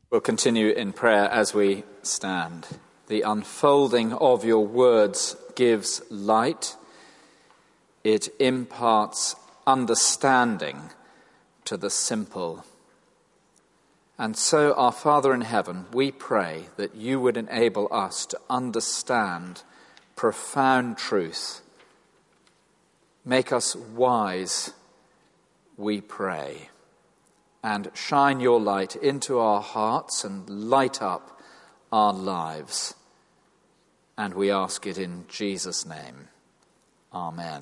We'll continue in prayer as we stand. The unfolding of your words gives light. It imparts understanding to the simple. And so, our Father in heaven, we pray that you would enable us to understand profound truth. Make us wise, we pray. And shine your light into our hearts and light up our lives. And we ask it in Jesus' name. Amen.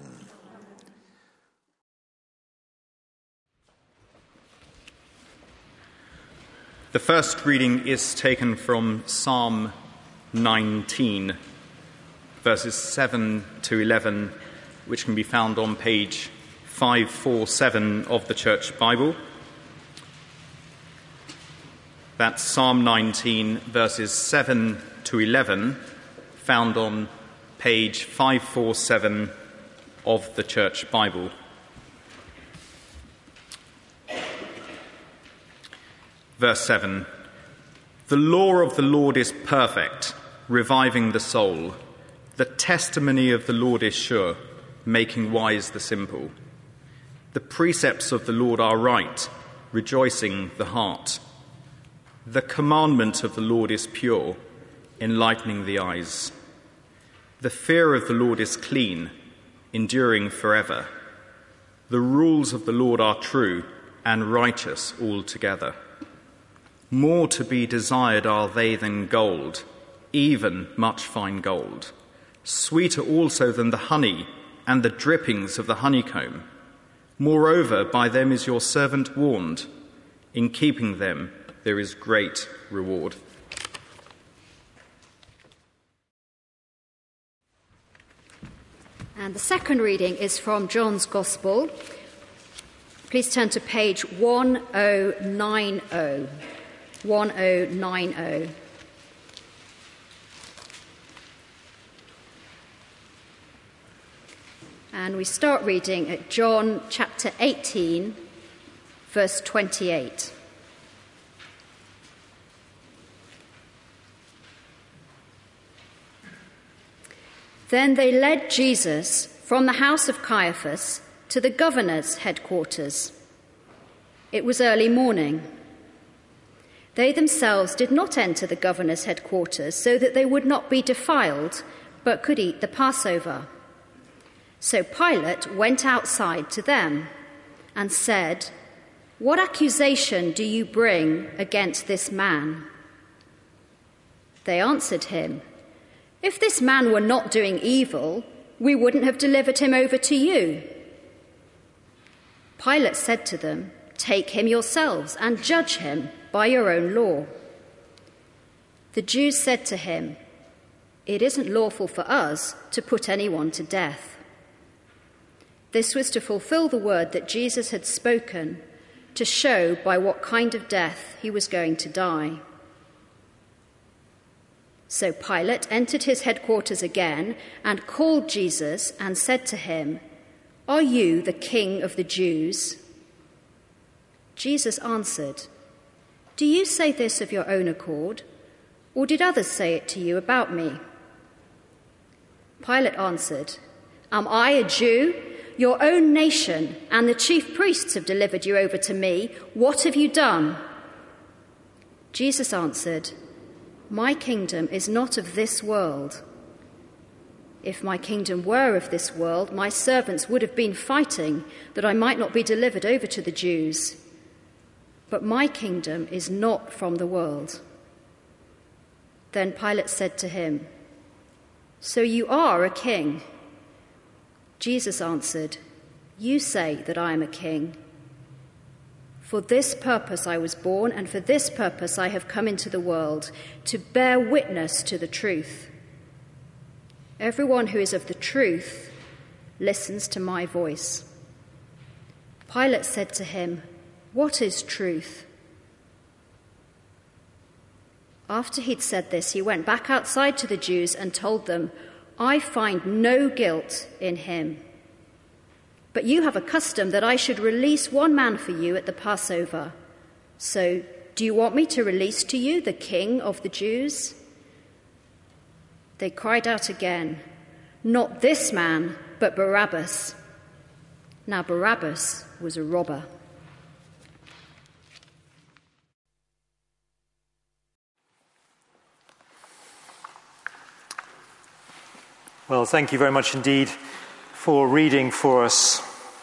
The first reading is taken from Psalm 19, verses 7 to 11, which can be found on page 547 of the Church Bible. That's Psalm 19, verses 7 to 11, found on page 547 of the Church Bible. Verse 7, "The law of the Lord is perfect, reviving the soul. The testimony of the Lord is sure, making wise the simple. The precepts of the Lord are right, rejoicing the heart. The commandment of the Lord is pure, enlightening the eyes. The fear of the Lord is clean, enduring forever. The rules of the Lord are true and righteous altogether. More to be desired are they than gold, even much fine gold. Sweeter also than the honey and the drippings of the honeycomb. Moreover, by them is your servant warned. In keeping them, there is great reward." And the second reading is from John's Gospel. Please turn to page 1090. 1090. And we start reading at John chapter 18, verse 28. Then they led Jesus from the house of Caiaphas to the governor's headquarters. It was early morning. They themselves did not enter the governor's headquarters so that they would not be defiled, but could eat the Passover. So Pilate went outside to them and said, "What accusation do you bring against this man?" They answered him, "If this man were not doing evil, we wouldn't have delivered him over to you." Pilate said to them, "Take him yourselves and judge him by your own law." The Jews said to him, "It isn't lawful for us to put anyone to death." This was to fulfill the word that Jesus had spoken, to show by what kind of death he was going to die. So Pilate entered his headquarters again and called Jesus and said to him, "Are you the king of the Jews?" Jesus answered, "Do you say this of your own accord, or did others say it to you about me?" Pilate answered, "Am I a Jew? Your own nation and the chief priests have delivered you over to me. What have you done?" Jesus answered, "My kingdom is not of this world. If my kingdom were of this world, my servants would have been fighting that I might not be delivered over to the Jews. But my kingdom is not from the world." Then Pilate said to him, "So you are a king?" Jesus answered, "You say that I am a king. For this purpose I was born, and for this purpose I have come into the world, to bear witness to the truth. Everyone who is of the truth listens to my voice." Pilate said to him, "What is truth?" After he'd said this, he went back outside to the Jews and told them, "I find no guilt in him. But you have a custom that I should release one man for you at the Passover. So "Do you want me to release to you the King of the Jews?" They cried out again, "Not this man, but Barabbas." Now Barabbas was a robber. Well, thank you very much indeed for reading for us.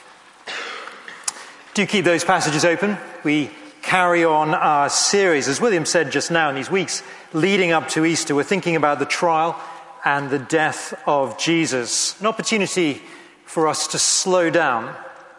Do keep those passages open. We carry on our series. As William said just now, in these weeks leading up to Easter, we're thinking about the trial and the death of Jesus. An opportunity for us to slow down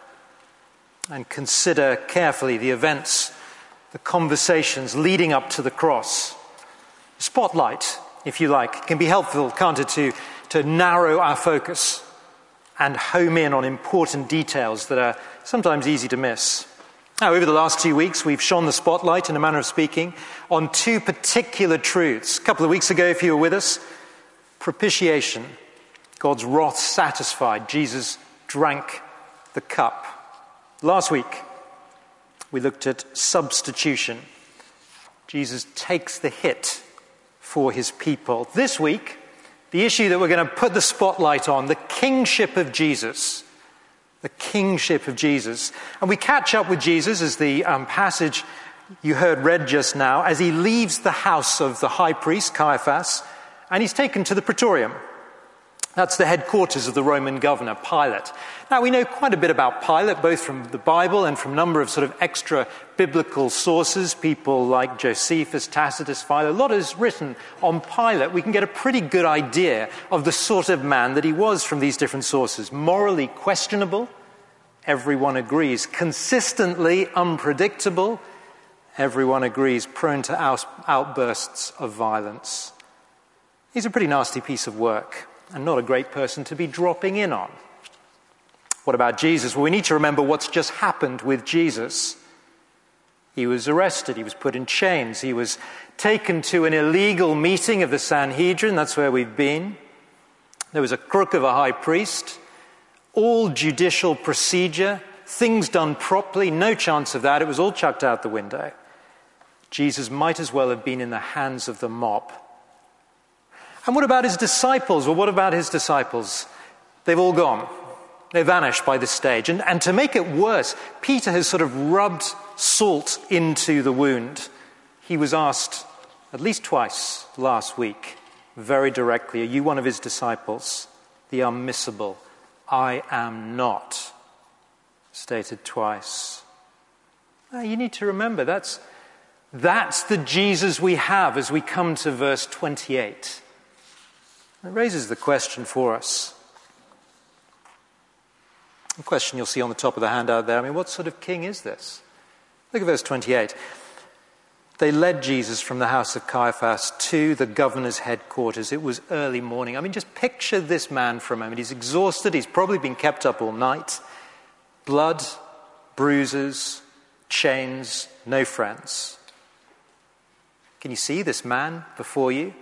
and consider carefully the events, the conversations leading up to the cross. Spotlight, if you like. It can be helpful, can't it, to narrow our focus and home in on important details that are sometimes easy to miss. Now, over the last 2 weeks, we've shone the spotlight, in a manner of speaking, on two particular truths. A couple of weeks ago, if you were with us, propitiation, God's wrath satisfied. Jesus drank the cup. Last week, we looked at substitution. Jesus takes the hit for his people. This week, the issue that we're going to put the spotlight on, the kingship of Jesus. The kingship of Jesus. And we catch up with Jesus, as the passage you heard read just now, as he leaves the house of the high priest, Caiaphas, and he's taken to the Praetorium. That's the headquarters of the Roman governor, Pilate. Now, we know quite a bit about Pilate, both from the Bible and from a number of sort of extra biblical sources, people like Josephus, Tacitus, Philo. A lot is written on Pilate. We can get a pretty good idea of the sort of man that he was from these different sources. Morally questionable, everyone agrees. Consistently unpredictable, everyone agrees. Prone to outbursts of violence. He's a pretty nasty piece of work, and not a great person to be dropping in on. What about Jesus? Well, we need to remember what's just happened with Jesus. He was arrested. He was put in chains. He was taken to an illegal meeting of the Sanhedrin. That's where we've been. There was a crook of a high priest. All judicial procedure, things done properly, no chance of that. It was all chucked out the window. Jesus might as well have been in the hands of the mob. And what about his disciples? Well, what about his disciples? They've all gone. They vanished by this stage. And to make it worse, Peter has sort of rubbed salt into the wound. He was asked at least twice last week, very directly, are you one of his disciples? The unmissable, I am not, stated twice. Now, you need to remember, that's the Jesus we have as we come to verse 28. It raises the question for us. The question you'll see on the top of the handout there. What sort of king is this? Look at verse 28. They led Jesus from the house of Caiaphas to the governor's headquarters. It was early morning. Just picture this man for a moment. He's exhausted. He's probably been kept up all night. Blood, bruises, chains, no friends. Can you see this man before you?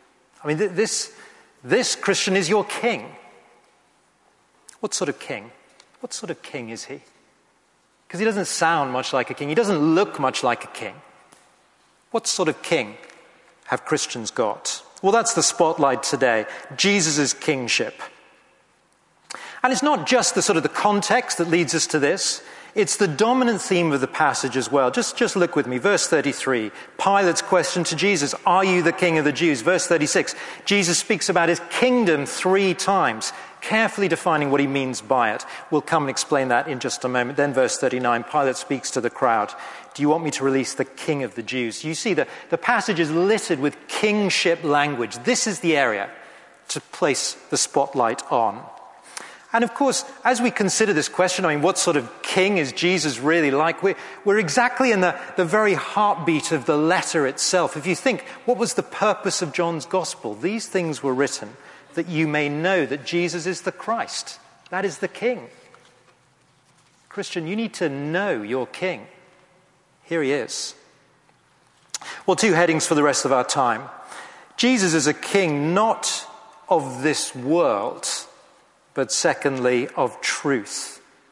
This Christian is your king. What sort of king? What sort of king is he? Because he doesn't sound much like a king. He doesn't look much like a king. What sort of king have Christians got? Well, that's the spotlight today. Jesus' kingship. And it's not just the context that leads us to this. It's the dominant theme of the passage as well. Just look with me. Verse 33, Pilate's question to Jesus, are you the king of the Jews? Verse 36, Jesus speaks about his kingdom 3 times, carefully defining what he means by it. We'll come and explain that in just a moment. Then verse 39, Pilate speaks to the crowd. Do you want me to release the king of the Jews? You see, the passage is littered with kingship language. This is the area to place the spotlight on. And of course, as we consider this question, what sort of king is Jesus really like? We're exactly in the very heartbeat of the letter itself. If you think, what was the purpose of John's gospel? These things were written that you may know that Jesus is the Christ. That is the king. Christian, you need to know your king. Here he is. Well, 2 headings for the rest of our time. Jesus is a king not of this world, but secondly, of truth.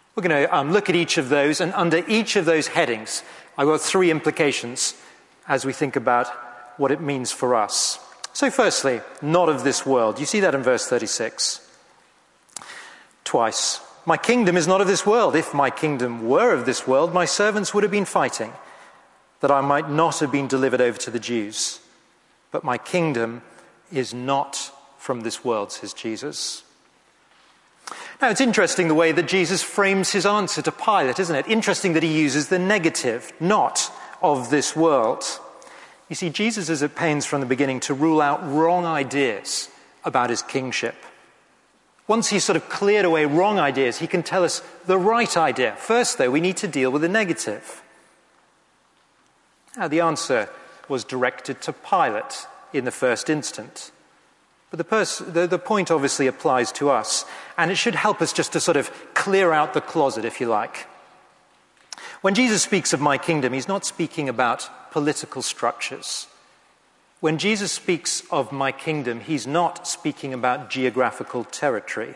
We're going to look at each of those, and under each of those headings, I've got 3 implications as we think about what it means for us. So firstly, not of this world. You see that in verse 36. Twice. My kingdom is not of this world. If my kingdom were of this world, my servants would have been fighting, that I might not have been delivered over to the Jews. But my kingdom is not from this world, says Jesus. Now, it's interesting the way that Jesus frames his answer to Pilate, isn't it? Interesting that he uses the negative, not of this world. You see, Jesus is at pains from the beginning to rule out wrong ideas about his kingship. Once he's sort of cleared away wrong ideas, he can tell us the right idea. First, though, we need to deal with the negative. Now, the answer was directed to Pilate in the first instance. But the point obviously applies to us, and it should help us just to sort of clear out the closet, if you like. When Jesus speaks of my kingdom, he's not speaking about political structures. When Jesus speaks of my kingdom, he's not speaking about geographical territory.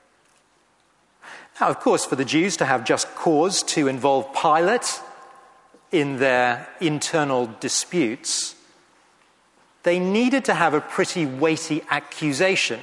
Now, of course, for the Jews to have just cause to involve Pilate in their internal disputes, they needed to have a pretty weighty accusation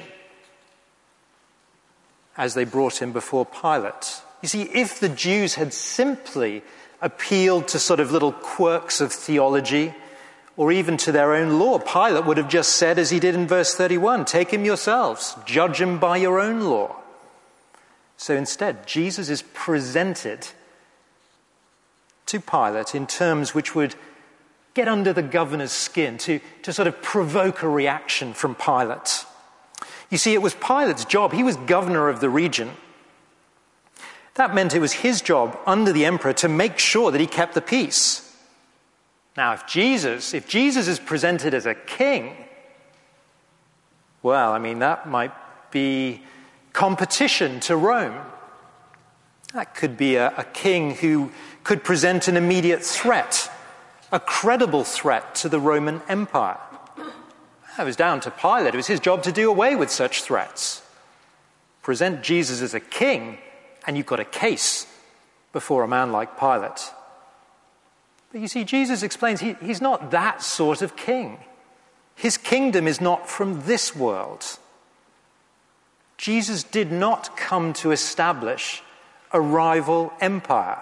as they brought him before Pilate. You see, if the Jews had simply appealed to sort of little quirks of theology or even to their own law, Pilate would have just said, as he did in verse 31, take him yourselves, judge him by your own law. So instead, Jesus is presented to Pilate in terms which would get under the governor's skin, to sort of provoke a reaction from Pilate. You see, it was Pilate's job. He was governor of the region. That meant it was his job under the emperor to make sure that he kept the peace. Now, if Jesus is presented as a king, well, I mean, that might be competition to Rome. That could be a king who could present an immediate threat, a credible threat to the Roman Empire. It was down to Pilate. It was his job to do away with such threats. Present Jesus as a king, and you've got a case before a man like Pilate. But you see, Jesus explains he's not that sort of king. His kingdom is not from this world. Jesus did not come to establish a rival empire.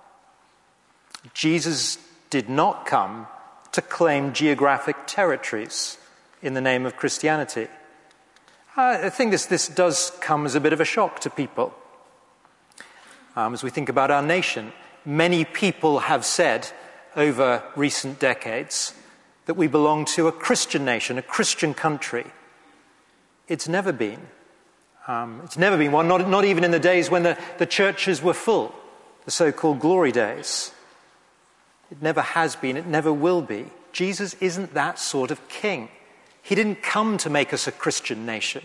Jesus did not come to claim geographic territories in the name of Christianity. I think this does come as a bit of a shock to people. As we think about our nation, many people have said over recent decades that we belong to a Christian nation, a Christian country. It's never been. It's never been one, not even in the days when the churches were full, the so-called glory days. It never has been, it never will be. Jesus isn't that sort of king. He didn't come to make us a Christian nation.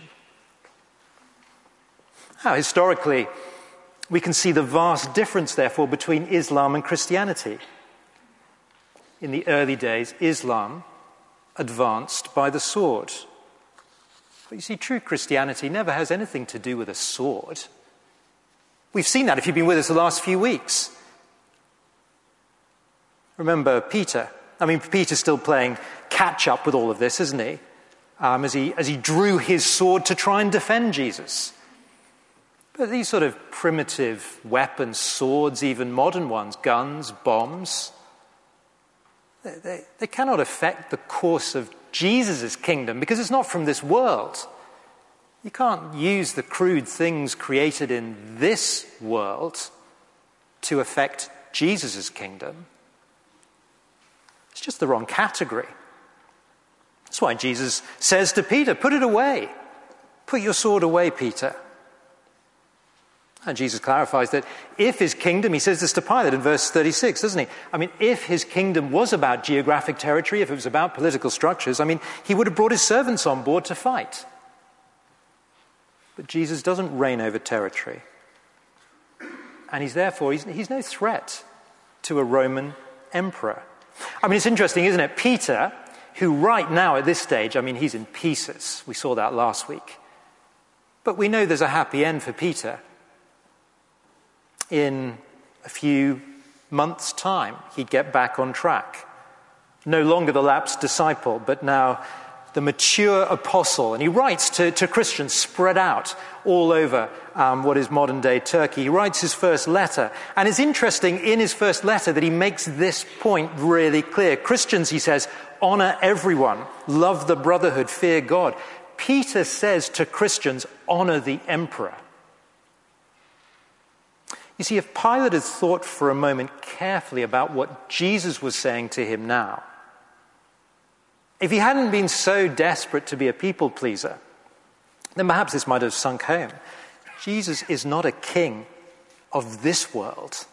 Now, historically, we can see the vast difference, therefore, between Islam and Christianity. In the early days, Islam advanced by the sword. But you see, true Christianity never has anything to do with a sword. We've seen that if you've been with us the last few weeks. Remember Peter. I mean, Peter's still playing catch-up with all of this, isn't he? As he drew his sword to try and defend Jesus. But these sort of primitive weapons, swords, even modern ones, guns, bombs, they cannot affect the course of Jesus' kingdom because it's not from this world. You can't use the crude things created in this world to affect Jesus' kingdom. It's just the wrong category. That's why Jesus says to Peter, put it away. Put your sword away, Peter. And Jesus clarifies that if his kingdom, he says this to Pilate in verse 36, doesn't he? I mean, if his kingdom was about geographic territory, if it was about political structures, I mean, he would have brought his servants on board to fight. But Jesus doesn't reign over territory. And he's no threat to a Roman emperor. I mean, it's interesting, isn't it? Peter, who right now at this stage, I mean, he's in pieces. We saw that last week. But we know there's a happy end for Peter. in a few months' time, he'd get back on track. No longer the lapsed disciple, but now the mature apostle. And he writes to Christians spread out all over what is modern-day Turkey. He writes his first letter. And it's interesting in his first letter that he makes this point really clear. Christians, he says, honor everyone, love the brotherhood, fear God. Peter says to Christians, honor the emperor. You see, if Pilate had thought for a moment carefully about what Jesus was saying to him now, if he hadn't been so desperate to be a people pleaser, then perhaps this might have sunk home. Jesus is not a king of this world.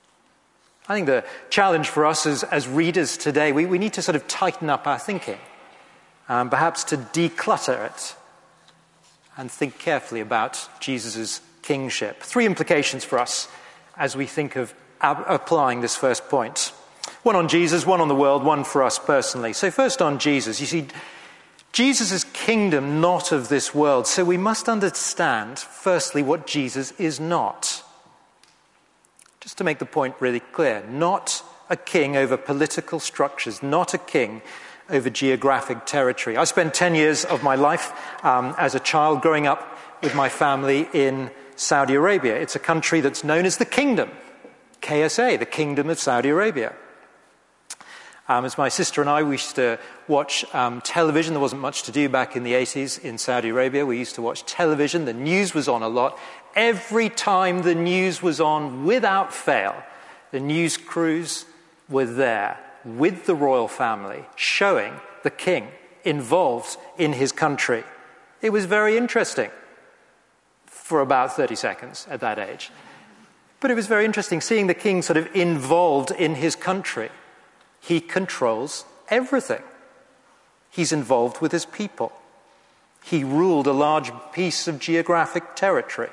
I think the challenge for us as readers today, we need to sort of tighten up our thinking, perhaps to declutter it and think carefully about Jesus' kingship. 3 implications for us as we think of applying this first point. One on Jesus, one on the world, one for us personally. So first on Jesus. You see, Jesus' kingdom not of this world. So we must understand, firstly, what Jesus is not. Just to make the point really clear, not a king over political structures, not a king over geographic territory. I spent 10 years of my life as a child growing up with my family in Saudi Arabia. It's a country that's known as the Kingdom, KSA, the Kingdom of Saudi Arabia. As my sister and I, we used to watch television. There wasn't much to do back in the 80s in Saudi Arabia. We used to watch television. The news was on a lot. Every time the news was on, without fail, the news crews were there with the royal family, showing the king involved in his country. It was very interesting for about 30 seconds at that age. But it was very interesting seeing the king sort of involved in his country. He controls everything. He's involved with his people. He ruled a large piece of geographic territory.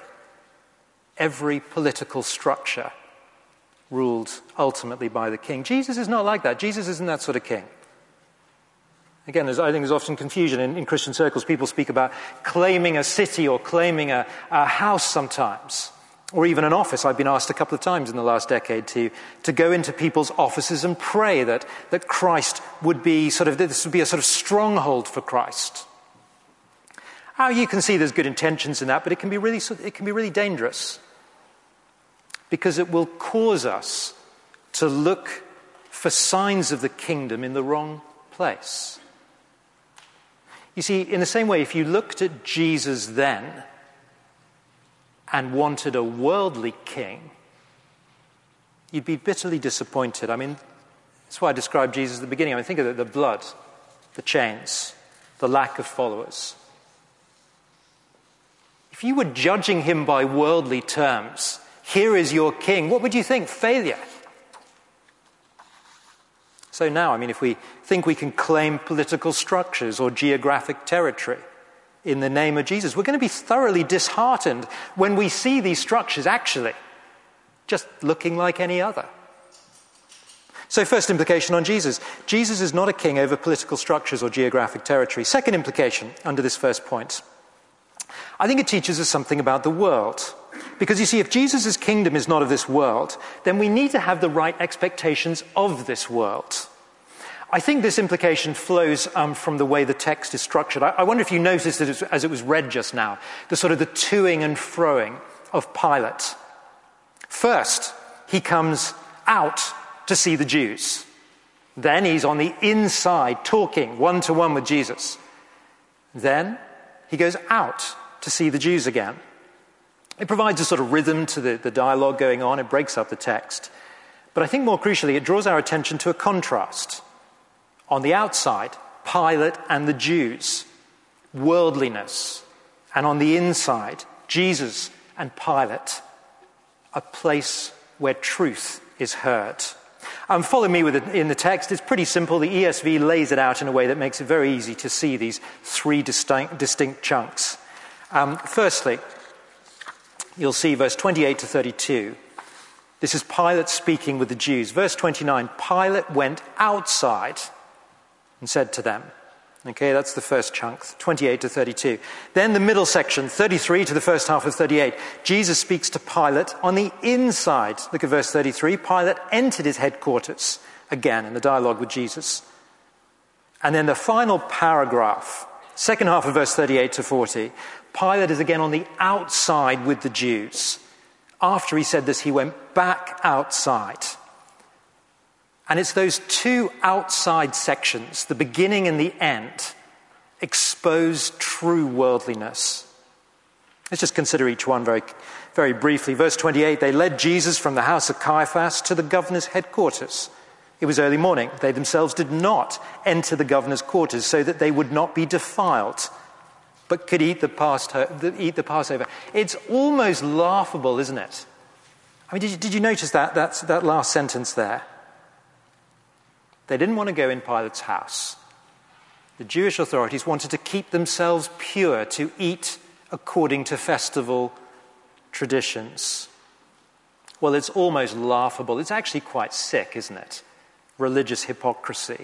Every political structure ruled ultimately by the king. Jesus is not like that. Jesus isn't that sort of king. Again, I think there's often confusion in Christian circles. People speak about claiming a city or claiming a house sometimes, or even an office. I've been asked a couple of times in the last decade to go into people's offices and pray that Christ would be this would be a sort of stronghold for Christ. You can see there's good intentions in that, but it can be really dangerous, because it will cause us to look for signs of the kingdom in the wrong place. You see, in the same way, if you looked at Jesus then and wanted a worldly king, you'd be bitterly disappointed. I mean, that's why I described Jesus at the beginning. I mean, think of the blood, the chains, the lack of followers. If you were judging him by worldly terms, here is your king, what would you think? Failure. So now, I mean, if we think we can claim political structures or geographic territory in the name of Jesus, we're going to be thoroughly disheartened when we see these structures actually just looking like any other. So first implication on Jesus. Jesus is not a king over political structures or geographic territory. Second implication under this first point. I think it teaches us something about the world. Because you see, if Jesus' kingdom is not of this world, then we need to have the right expectations of this world. I think this implication flows from the way the text is structured. I wonder if you noticed it as it was read just now, the toing and froing of Pilate. First, he comes out to see the Jews. Then he's on the inside talking one-to-one with Jesus. Then he goes out to see the Jews again. It provides a sort of rhythm to the dialogue going on. It breaks up the text. But I think more crucially, it draws our attention to a contrast. On the outside, Pilate and the Jews, worldliness. And on the inside, Jesus and Pilate, a place where truth is heard. Follow me with it in the text. It's pretty simple. The ESV lays it out in a way that makes it very easy to see these 3 distinct chunks. Firstly, you'll see verse 28 to 32. This is Pilate speaking with the Jews. Verse 29, Pilate went outside and said to them, Okay, that's the first chunk, 28 to 32. Then the middle section, 33 to the first half of 38. Jesus speaks to Pilate on the inside. Look at verse 33. Pilate entered his headquarters, again in the dialogue with Jesus. And then the final paragraph, second half of verse 38 to 40. Pilate is again on the outside with the Jews. After he said this, he went back outside. And it's those two outside sections, the beginning and the end, expose true worldliness. Let's just consider each one very, very briefly. Verse 28, they led Jesus from the house of Caiaphas to the governor's headquarters. It was early morning. They themselves did not enter the governor's quarters so that they would not be defiled, but could eat the Passover. It's almost laughable, isn't it? I mean, did you notice that last sentence there? They didn't want to go in Pilate's house. The Jewish authorities wanted to keep themselves pure, to eat according to festival traditions. Well, it's almost laughable. It's actually quite sick, isn't it? Religious hypocrisy.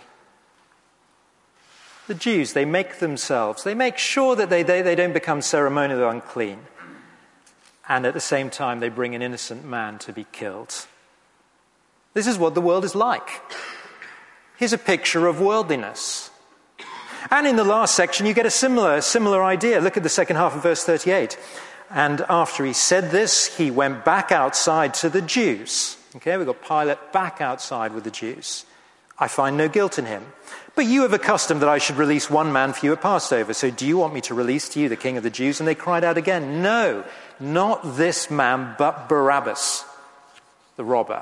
The Jews, they make sure that they don't become ceremonially unclean. And at the same time, they bring an innocent man to be killed. This is what the world is like. Here's a picture of worldliness. And in the last section, you get a similar idea. Look at the second half of verse 38. And after he said this, he went back outside to the Jews. Okay, we've got Pilate back outside with the Jews. I find no guilt in him. But you have a custom that I should release one man for you at Passover. So do you want me to release to you the king of the Jews? And they cried out again, no, not this man, but Barabbas, the robber.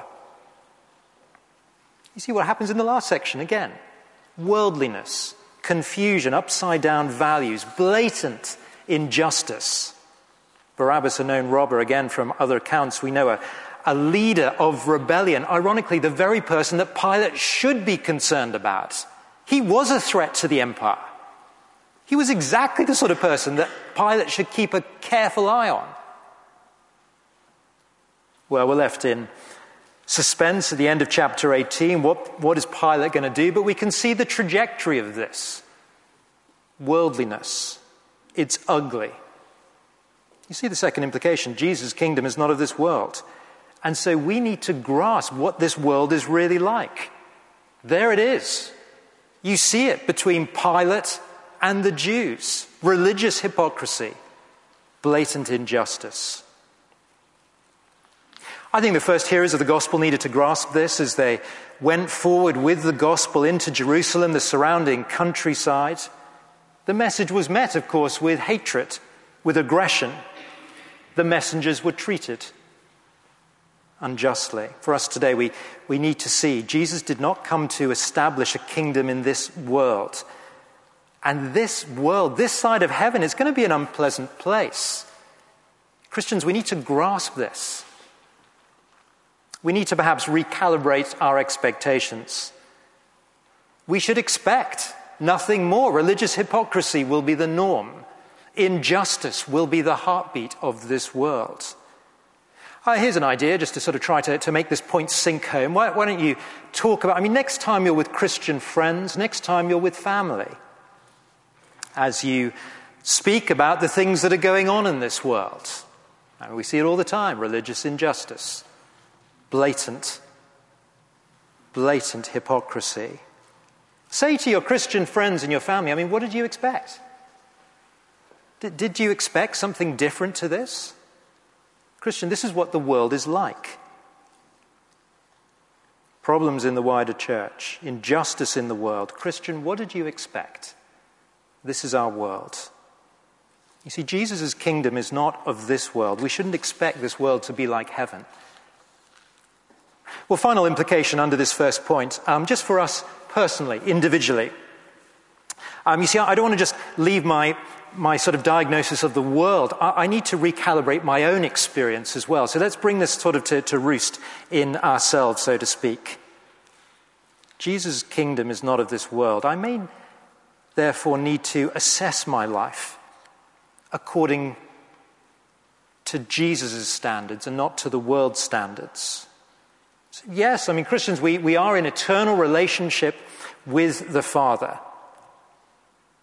You see what happens in the last section again. Worldliness, confusion, upside-down values, blatant injustice. Barabbas, a known robber, again from other accounts, we know a leader of rebellion. Ironically, the very person that Pilate should be concerned about. He was a threat to the empire. He was exactly the sort of person that Pilate should keep a careful eye on. Well, we're left in suspense at the end of chapter 18. What is Pilate going to do? But we can see the trajectory of this. Worldliness. It's ugly. You see the second implication. Jesus' kingdom is not of this world. And so we need to grasp what this world is really like. There it is. You see it between Pilate and the Jews. Religious hypocrisy. Blatant injustice. I think the first hearers of the gospel needed to grasp this as they went forward with the gospel into Jerusalem, the surrounding countryside. The message was met, of course, with hatred, with aggression. The messengers were treated unjustly. For us today, we need to see Jesus did not come to establish a kingdom in this world. And this world, this side of heaven, is going to be an unpleasant place. Christians, we need to grasp this. We need to perhaps recalibrate our expectations. We should expect nothing more. Religious hypocrisy will be the norm. Injustice will be the heartbeat of this world. Here's an idea, just to sort of try to make this point sink home. Why don't you talk about, next time you're with Christian friends, next time you're with family, as you speak about the things that are going on in this world. And we see it all the time, religious injustice. Blatant hypocrisy. Say to your Christian friends and your family, what did you expect? Did you expect something different to this? Christian, this is what the world is like. Problems in the wider church, injustice in the world. Christian, what did you expect? This is our world. You see, Jesus' kingdom is not of this world. We shouldn't expect this world to be like heaven. Well, final implication under this first point, just for us personally, individually. You see, I don't want to just leave my sort of diagnosis of the world. I need to recalibrate my own experience as well. So let's bring this sort of to roost in ourselves, so to speak. Jesus' kingdom is not of this world. I may therefore need to assess my life according to Jesus' standards and not to the world's standards. Yes, Christians, we are in eternal relationship with the Father.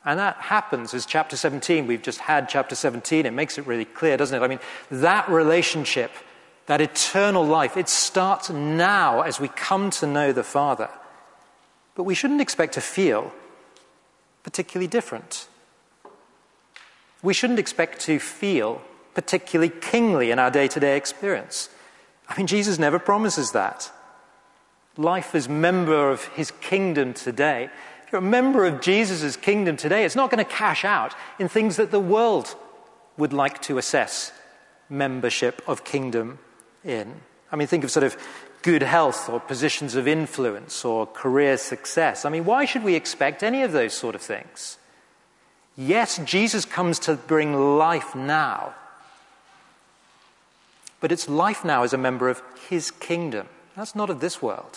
And that happens as chapter 17. We've just had chapter 17. It makes it really clear, doesn't it? I mean, that relationship, that eternal life, it starts now as we come to know the Father. But we shouldn't expect to feel particularly different. We shouldn't expect to feel particularly kingly in our day-to-day experience. I mean, Jesus never promises that. Life as member of his kingdom today, if you're a member of Jesus' kingdom today, it's not going to cash out in things that the world would like to assess membership of kingdom in. I mean, think of sort of good health or positions of influence or career success. I mean, why should we expect any of those sort of things? Yes, Jesus comes to bring life now. But it's life now as a member of his kingdom. That's not of this world.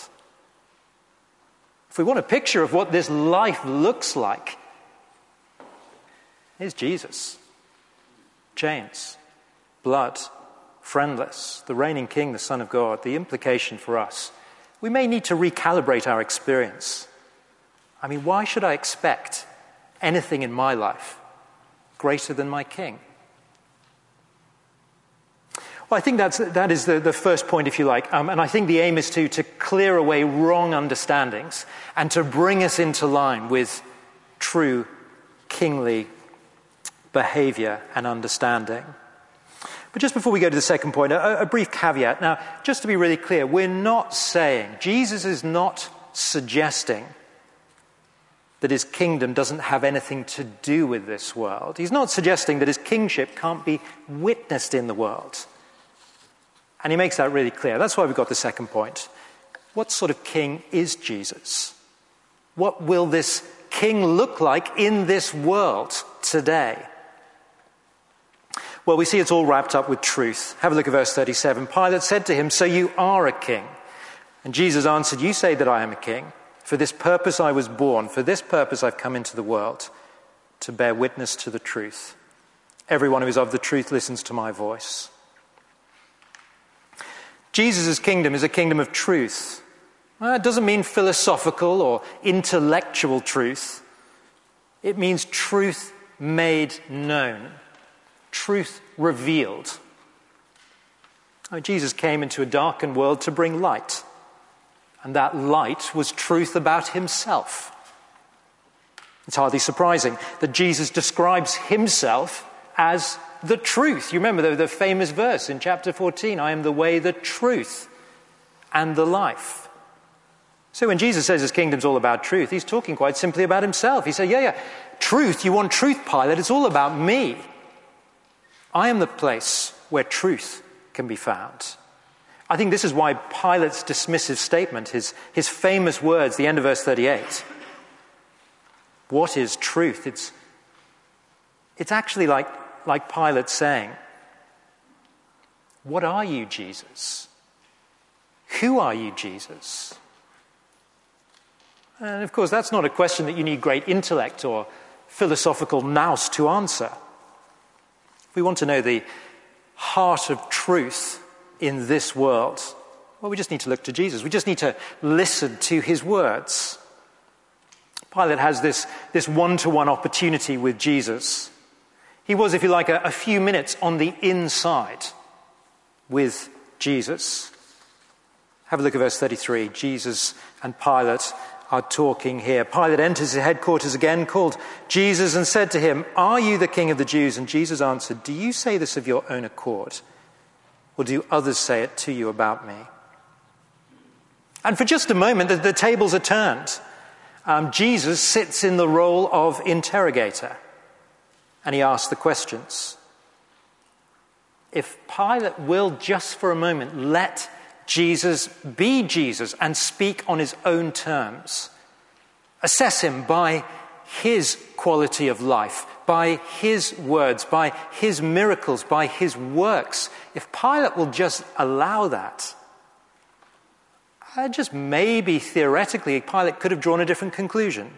If we want a picture of what this life looks like, here's Jesus. Chains, blood, friendless, the reigning king, the Son of God. The implication for us, we may need to recalibrate our experience. I mean, why should I expect anything in my life greater than my king? Well, I think that is the first point, if you like. And I think the aim is to clear away wrong understandings and to bring us into line with true kingly behavior and understanding. But just before we go to the second point, a brief caveat. Now, just to be really clear, we're not saying, Jesus is not suggesting that his kingdom doesn't have anything to do with this world. He's not suggesting that his kingship can't be witnessed in the world. And he makes that really clear. That's why we've got the second point. What sort of king is Jesus? What will this king look like in this world today? Well, we see it's all wrapped up with truth. Have a look at verse 37. Pilate said to him, "So you are a king?" And Jesus answered, "You say that I am a king. For this purpose I was born. For this purpose I've come into the world, to bear witness to the truth. Everyone who is of the truth listens to my voice." Jesus' kingdom is a kingdom of truth. It doesn't mean philosophical or intellectual truth. It means truth made known, truth revealed. Jesus came into a darkened world to bring light, and that light was truth about himself. It's hardly surprising that Jesus describes himself as the truth. You remember the famous verse in chapter 14, "I am the way, the truth, and the life." So when Jesus says his kingdom's all about truth, he's talking quite simply about himself. He said, yeah, truth, you want truth, Pilate, it's all about me. I am the place where truth can be found. I think this is why Pilate's dismissive statement, his famous words, the end of verse 38. What is truth? It's actually like Pilate saying, "What are you, Jesus? Who are you, Jesus?" And of course, that's not a question that you need great intellect or philosophical nous to answer. If we want to know the heart of truth in this world, well, we just need to look to Jesus. We just need to listen to his words. Pilate has this one-to-one opportunity with Jesus. He was, if you like, a few minutes on the inside with Jesus. Have a look at verse 33. Jesus and Pilate are talking here. Pilate enters his headquarters again, called Jesus and said to him, "Are you the king of the Jews?" And Jesus answered, "Do you say this of your own accord, or do others say it to you about me?" And for just a moment, the tables are turned. Jesus sits in the role of interrogator. And he asks the questions. If Pilate will just for a moment let Jesus be Jesus and speak on his own terms, assess him by his quality of life, by his words, by his miracles, by his works, if Pilate will just allow that, just maybe theoretically Pilate could have drawn a different conclusion.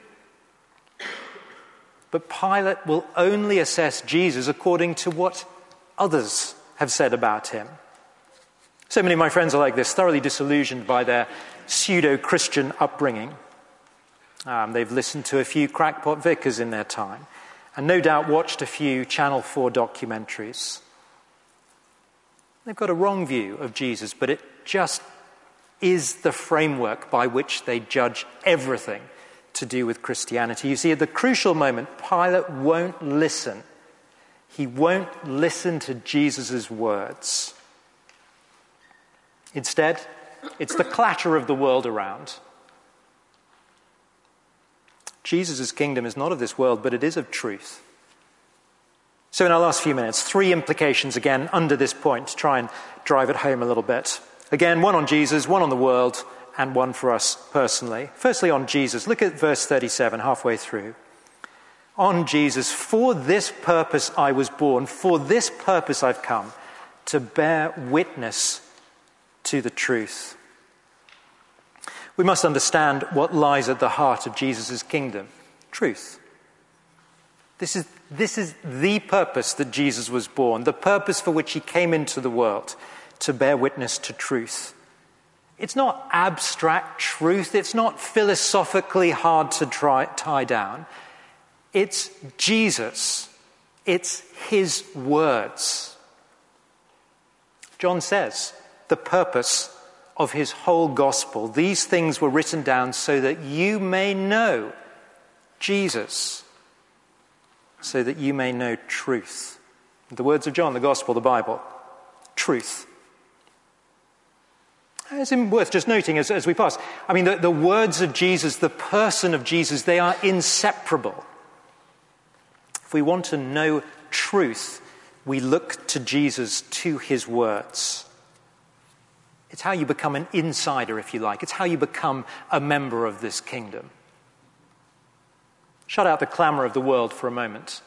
But Pilate will only assess Jesus according to what others have said about him. So many of my friends are like this, thoroughly disillusioned by their pseudo-Christian upbringing. They've listened to a few crackpot vicars in their time, and no doubt watched a few Channel 4 documentaries. They've got a wrong view of Jesus, but it just is the framework by which they judge everything to do with Christianity. You see, at the crucial moment, Pilate won't listen. He won't listen to Jesus' words. Instead, it's the clatter of the world around. Jesus' kingdom is not of this world, but it is of truth. So in our last few minutes, 3 implications again under this point to try and drive it home a little bit. Again, one on Jesus, one on the world, and one for us personally. Firstly, on Jesus. Look at verse 37, halfway through. On Jesus, for this purpose I was born, for this purpose I've come, to bear witness to the truth. We must understand what lies at the heart of Jesus' kingdom. Truth. This is the purpose that Jesus was born, the purpose for which he came into the world, to bear witness to truth. It's not abstract truth. It's not philosophically hard to tie down. It's Jesus. It's his words. John says the purpose of his whole gospel, these things were written down so that you may know Jesus, so that you may know truth. The words of John, the gospel, the Bible, truth. It's worth just noting as we pass. I mean, the words of Jesus, the person of Jesus, they are inseparable. If we want to know truth, we look to Jesus, to his words. It's how you become an insider, if you like. It's how you become a member of this kingdom. Shut out the clamour of the world for a moment.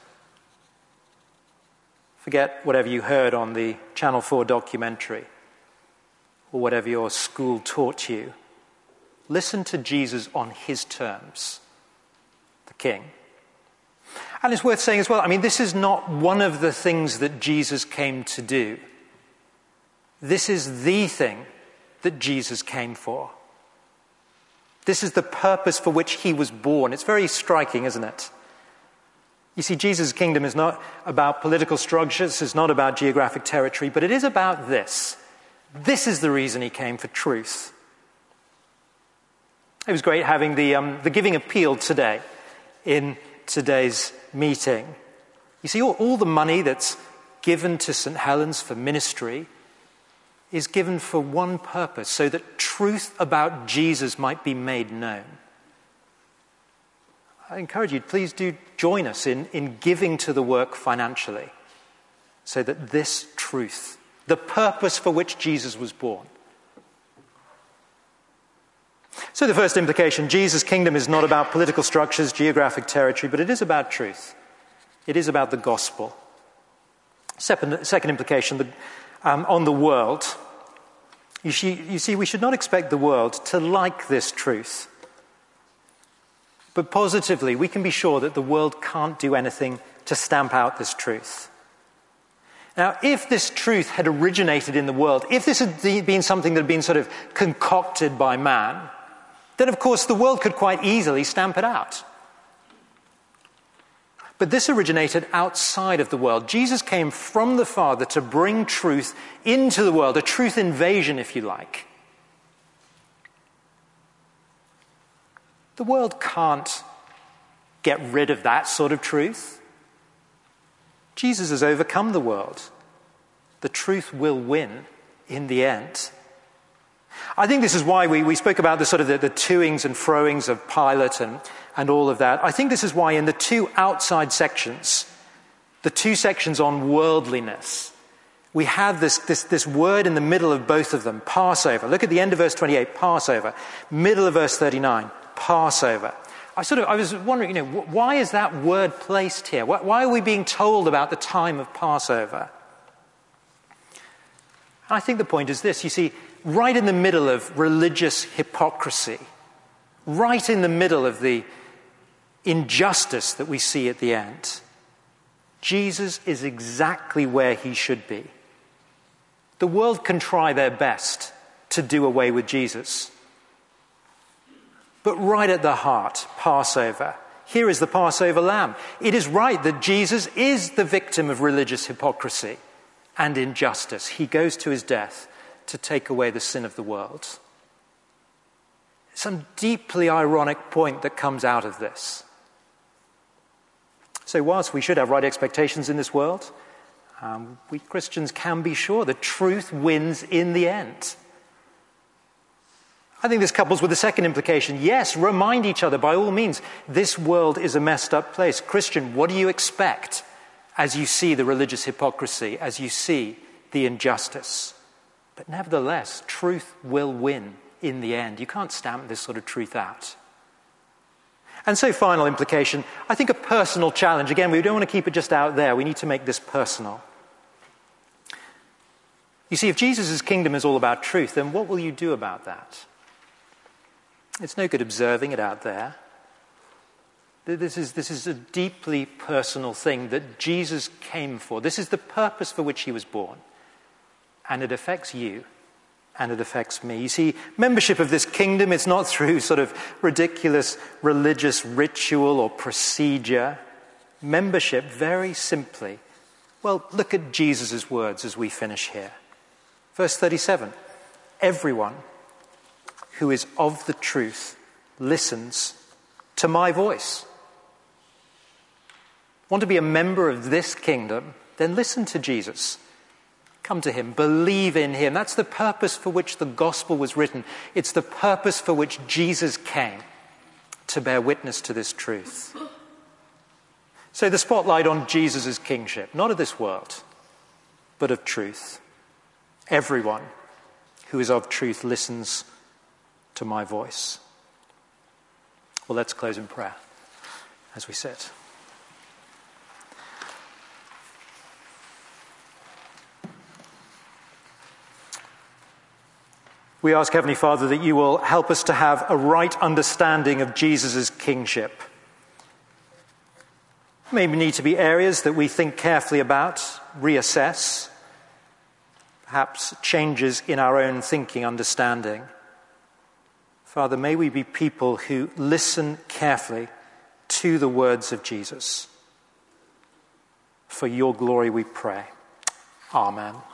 Forget whatever you heard on the Channel 4 documentary or whatever your school taught you. Listen to Jesus on his terms, the King. And it's worth saying as well, I mean, this is not one of the things that Jesus came to do. This is the thing that Jesus came for. This is the purpose for which he was born. It's very striking, isn't it? You see, Jesus' kingdom is not about political structures, it's not about geographic territory, but it is about this. This is the reason he came, for truth. It was great having the giving appeal today in today's meeting. You see, all the money that's given to St. Helens for ministry is given for one purpose, so that truth about Jesus might be made known. I encourage you, please do join us in giving to the work financially, so that this truth, the purpose for which Jesus was born. So the first implication, Jesus' kingdom is not about political structures, geographic territory, but it is about truth. It is about the gospel. Second implication, on the world. You see, we should not expect the world to like this truth. But positively, we can be sure that the world can't do anything to stamp out this truth. Now, if this truth had originated in the world, if this had been something that had been sort of concocted by man, then of course the world could quite easily stamp it out. But this originated outside of the world. Jesus came from the Father to bring truth into the world, a truth invasion, if you like. The world can't get rid of that sort of truth. Jesus has overcome the world. The truth will win in the end. I think this is why we spoke about the sort of the toings and froings of Pilate and all of that. I think this is why in the 2 outside sections, the 2 sections on worldliness, we have this word in the middle of both of them, Passover. Look at the end of verse 28, Passover. Middle of verse 39, Passover. I was wondering, why is that word placed here? Why are we being told about the time of Passover? And I think the point is this. You see, right in the middle of religious hypocrisy, right in the middle of the injustice that we see at the end, Jesus is exactly where he should be. The world can try their best to do away with Jesus. But right at the heart, Passover. Here is the Passover lamb. It is right that Jesus is the victim of religious hypocrisy and injustice. He goes to his death to take away the sin of the world. Some deeply ironic point that comes out of this. So whilst we should have right expectations in this world, we Christians can be sure that truth wins in the end. I think this couples with the second implication. Yes, remind each other by all means, this world is a messed up place. Christian, what do you expect as you see the religious hypocrisy, as you see the injustice? But nevertheless, truth will win in the end. You can't stamp this sort of truth out. And so, final implication, I think a personal challenge. Again, we don't want to keep it just out there. We need to make this personal. You see, if Jesus' kingdom is all about truth, then what will you do about that? It's no good observing it out there. This is a deeply personal thing that Jesus came for. This is the purpose for which he was born. And it affects you, and it affects me. You see, membership of this kingdom is not through sort of ridiculous religious ritual or procedure. Membership, very simply. Well, look at Jesus' words as we finish here. Verse 37, everyone who is of the truth listens to my voice. Want to be a member of this kingdom? Then listen to Jesus. Come to him. Believe in him. That's the purpose for which the gospel was written. It's the purpose for which Jesus came, to bear witness to this truth. So the spotlight on Jesus' kingship, not of this world, but of truth. Everyone who is of truth listens to my voice. Well, let's close in prayer as we sit. We ask, Heavenly Father, that you will help us to have a right understanding of Jesus' kingship. Maybe need to be areas that we think carefully about, reassess, perhaps changes in our own thinking, understanding. Father, may we be people who listen carefully to the words of Jesus. For your glory we pray. Amen.